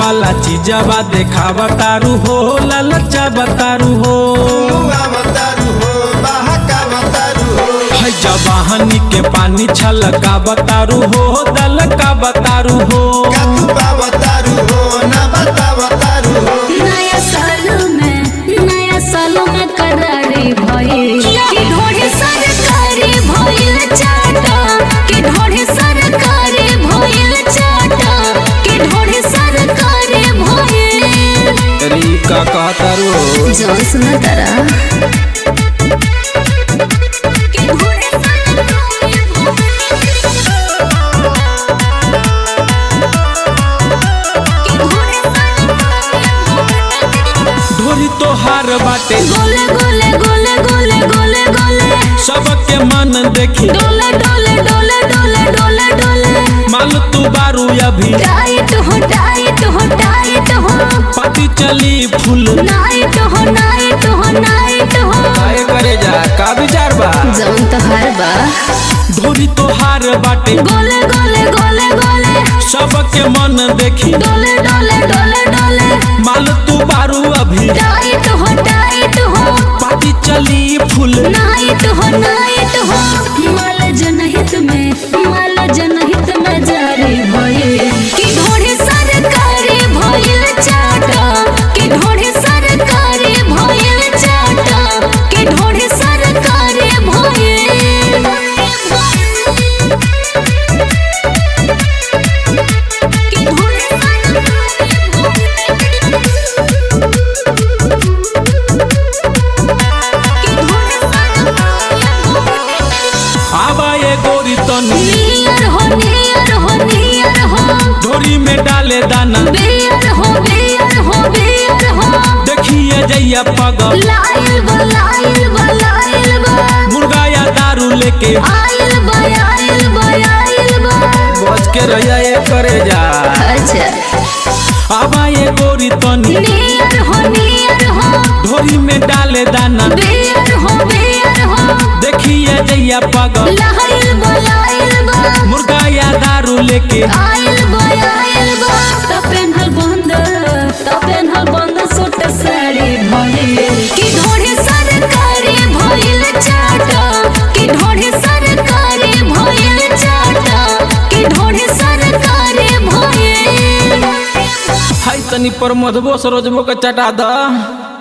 वाला चीजवा देखावा तारू हो, ललचा बतारू हो। है जवाहनी के पानी छलका बतारू हो, दलका बतारू हो। नया साल में करारी भइल कि ढोढ़े सरकारी भइल चाटा, कि ढोढ़े सरकारी भइल चाटा, कि ढोढ़े सरकारी भइल। का कहतारू जो सुना तारा कि ढोढ़े सरकारी ढोरी तोहार बाटे गोले गोले गोले गोले गोले गोले सबके मन देखी डोले डोले डोले डोले डोले डोले माल तू बारू अभी टाइट हो टाइट हो टाइट हो पति चली फूल नाइट हो नाइट हो नाइट हो आए करे जा का विचार बा जौन तोहार बा ढोरी तोहार बाटे गोले गोले गोले गोले सबके मन देखी डोले डोले डोले डोले माल तू बारू अभी टाइट हो पति चली फूल नाइट हो माल जनहित में जारी भइल कि ढोढ़े सरकारी भइल चाटा, कि ढोढ़े सरकारी भइल चाटा, कि ढोढ़े सरकारी भइल। कि ढोढ़े आवा ये गोरी तनी नियर हो नियर हो नियर हो ढोरी में डाले दाना बेयर हो बेयर हो बेयर हो देखिए जैया पगल लाइल बा लाइल बा लाइल बा मुर्गा या दारू लेके आइल बा आइल बा आइल बा। बच के रहिया ये करे जा अच्छा आवा ये गोरी तनी नियर हो ढोरी में डाले दाना बेयर हो देखिए जैया पगल लाइल बा मुर्गा या दारू लेके आइल बा तो पेन्हल बंद सूट साड़ी भइल कि ढोढ़े सरकारी भइल चाटा, कि ढोढ़े सरकारी भइल चाटा, कि ढोढ़े सरकारी भइल। हाय तनी पर मधबो सरोजबो के चटा द।